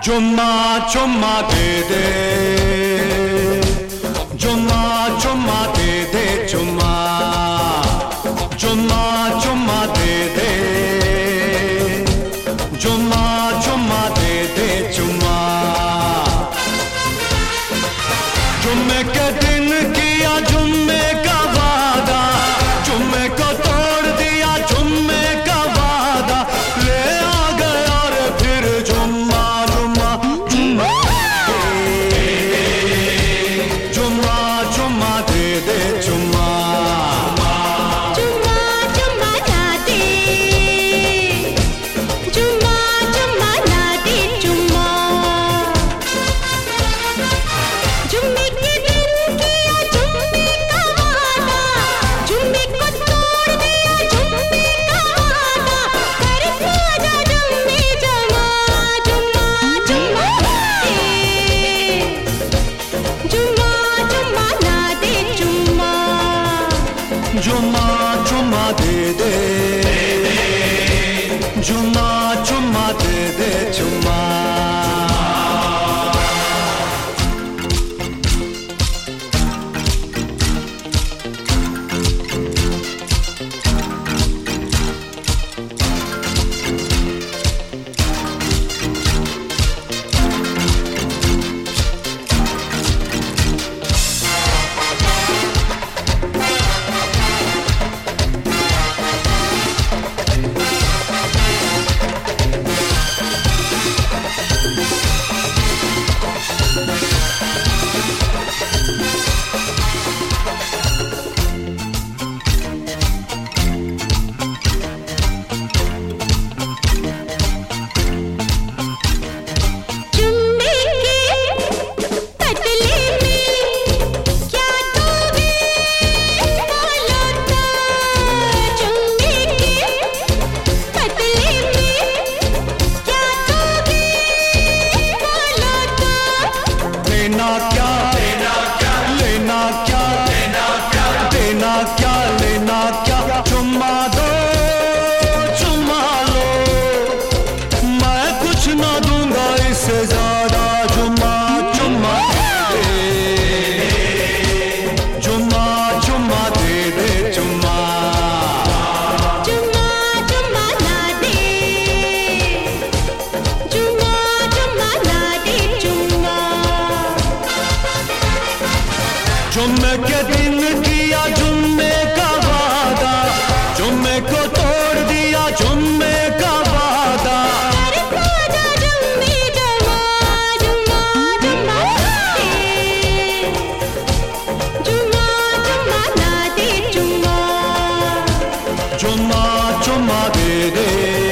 चुम्मा चुम्मा दे दे, चुम्मा चुम्मा दे दे, चुम्मा चुम्मा चुम्मा दे दे, चुम्मा चुम्मा दे दे, चुम्मा। जुम्मे के दिन किया जुम्मे का वादा, जुम्मे को तोड़ दिया जुम्मे का वादा, ले आ गया रे फिर जुम्मा जुम्मा जुम्मा, जुम्मा जुम्मा दे दे, जुम्मा जुम्मा जुम्मा ना दे, जुम्मा जुम्मा ना दे, जुम्मा। जुम्मे के दिन किया जुम्मे का वादा, जुम्मे को तोड़ दिया जुम्मे का वादा, कर खाजा जुम्मे जमा, जुम्मा जुम्मा दे, जुम्मा जुम्मा ना दे, जुम्मा। जुम्मा जुम्मा दे दे, जुम्मा जुम्मा दे दे, जुम्मा। जुम्मे के बदले में क्या दोगे बोलो तो, जुम्मे के बदले में क्या दोगे बोलो तो। लेना क्या, लेना क्या, लेना क्या, लेना क्या, देना क्या, लेना क्या, चुम्मा दो चुम्मा लो, मैं कुछ ना दूंगा इससे ज्यादा, जुम्मा चुम्मा दे दे, जुम्मा चुम्मा दे दे, जुम्मा जुम्मा जुम्मा ना दे, जुम्मा जुम्मा ना दे, जुम्मा। जुम्मे के दिन किया जुम्मे का वादा, जुम्मे को तोड़ दिया जुम्मे का वादा, कर खाजा जुम्मे जमा, जुम्मा जुम्मा दे, जुम्मा जुम्मा ना दे, जुम्मा। जुम्मा चुम्मा दे दे,